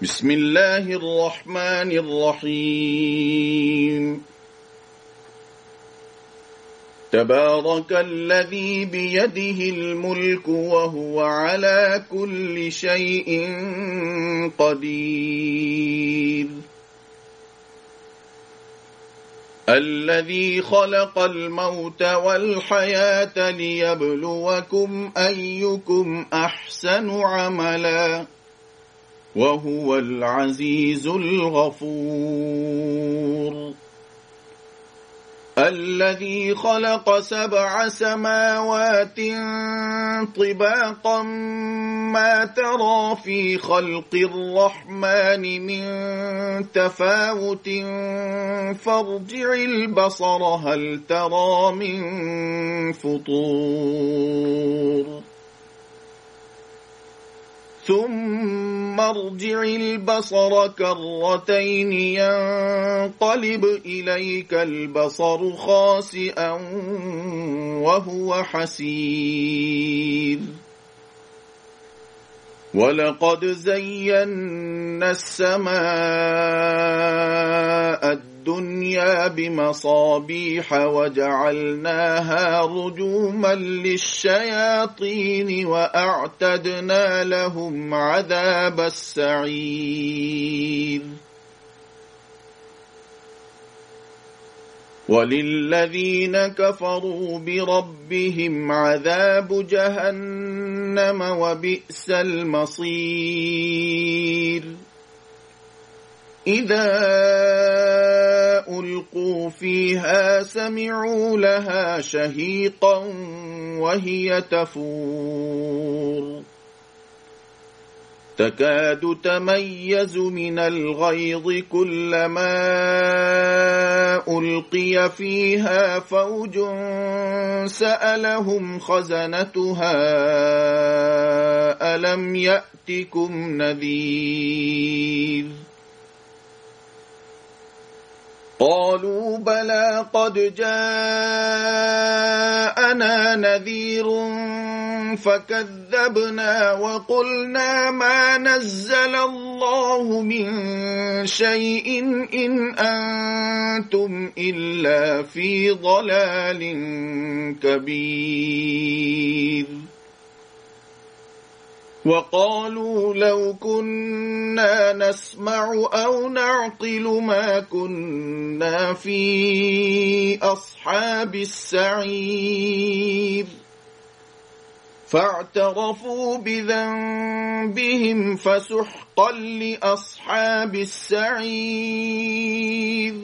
بسم الله الرحمن الرحيم تبارك الذي بيده الملك وهو على كل شيء قدير الذي خلق الموت والحياة ليبلوكم أيكم أحسن عملا وهو العزيز الغفور الذي خلق 7 سماوات طباقا ما ترى في خلق الرحمن من تفاوت فارجع البصر هل ترى من فطور ثم ارجع البصر كرتين ينقلب إليك البصر خاسئا وهو حسير ولقد زينا السماء الدنيا بمصابيح وجعلناها رجوما للشياطين وأعتدنا لهم عذاب السعير وللذين كفروا بربهم عذاب جهنم وبئس المصير إذا ألقوا فيها سمعوا لها شهيقا وهي تفور تكاد تميز من الغيظ كلما ألقي فيها فوج سألهم خزنتها ألم يأتكم نذير قالوا بلى قد جاءنا نذير فكذبنا وقلنا ما نزل الله من شيء إن أنتم إلا في ضلال كبير وقالوا لو كنا نسمع أو نعقل ما كنا في أصحاب السعير فاعترفوا بذنبهم فسحقا لأصحاب السعير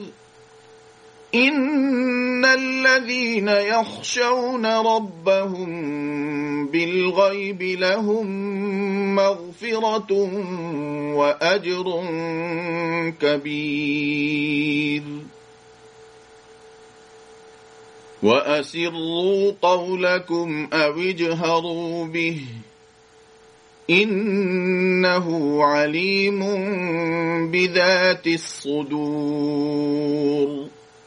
إن الذين يخشون ربهم بالغيب لهم مغفرة وأجر كبير وأسروا قولكم أو اجهروا به إنه عليم بذات الصدور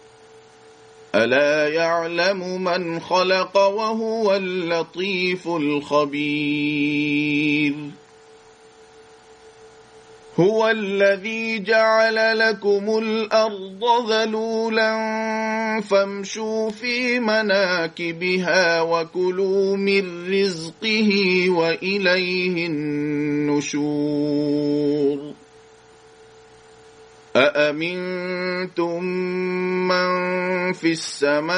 ألا يعلم من خلق وهو اللطيف الخبير هو الذي جعل لكم الأرض ذلولا فامشوا في مناكبها وكلوا من رزقه وإليه النشور أأمنتم من في السماء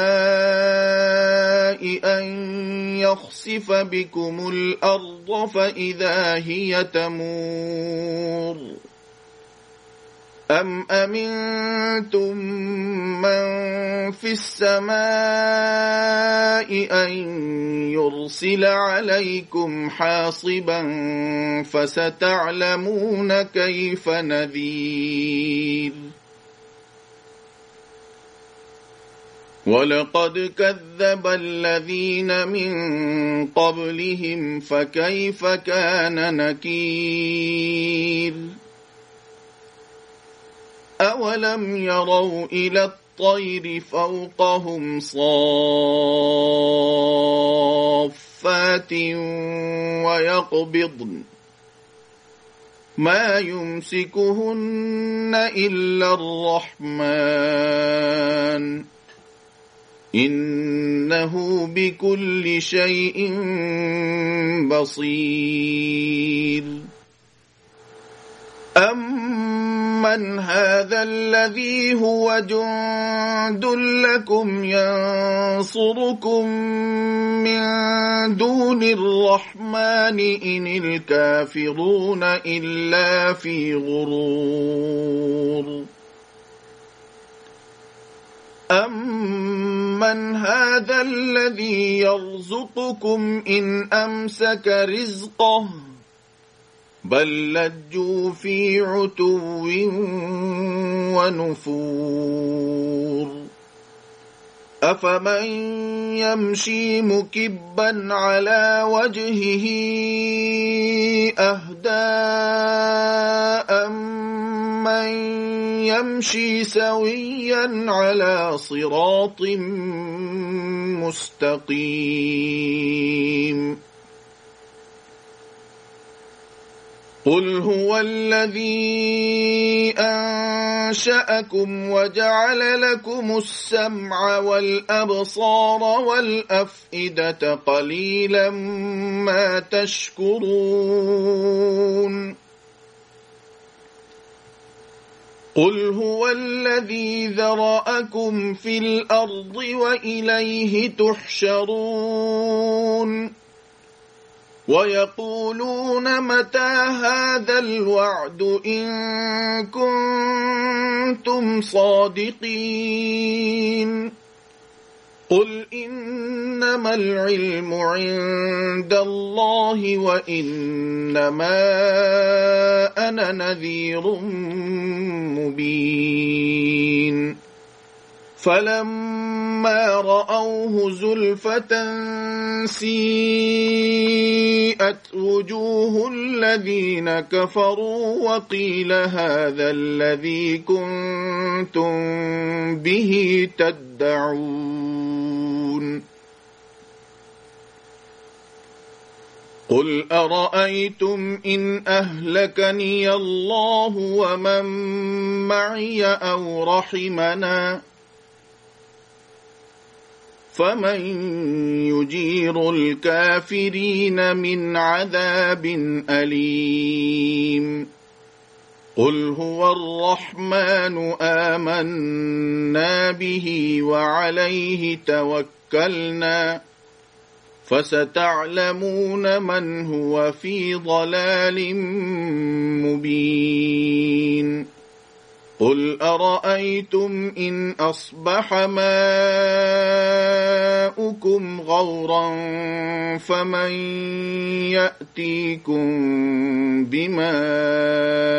أن يخسف بكم الأرض فإذا هي تمور أم أمنتم من في السماء أن يرسل عليكم حاصبا فستعلمون كيف نذير ولقد كذب الذين من قبلهم فكيف كان نكير أولم يروا إلى الطير فوقهم صافات ويقبضن ما يمسكهن إلا الرحمن إنه بكل شيء بصير أمن هذا الذي هو جند لكم ينصركم من دون الرحمن إن الكافرون إلا في غرور أمن هذا الذي يرزقكم إن أمسك رزقه بل لجوا في عتو ونفور أفمن يمشي مكبا على وجهه أهدى أمن يمشي سويا على صراط مستقيم قل هو الذي أنشأكم وجعل لكم السمع والأبصار والأفئدة قليلا ما تشكرون قل هو الذي ذرأكم في الأرض وإليه تحشرون ويقولون متى هذا الوعد إن كنتم صادقين قل إنما العلم عند الله وإنما أنا نذير مبين فلما رأوه زلفة سيئت وجوه الذين كفروا وقيل هذا الذي كنتم به تدعون قل أرأيتم إن أهلكني الله ومن معي أو رحمنا فمن يجير الكافرين من عذاب أليم قل هو الرحمن آمنا به وعليه توكلنا فستعلمون من هو في ضلال مبين قل أرأيتم إن أصبح ماؤكم غورا فمن يأتيكم بماء معين قل من يأتيكم بماء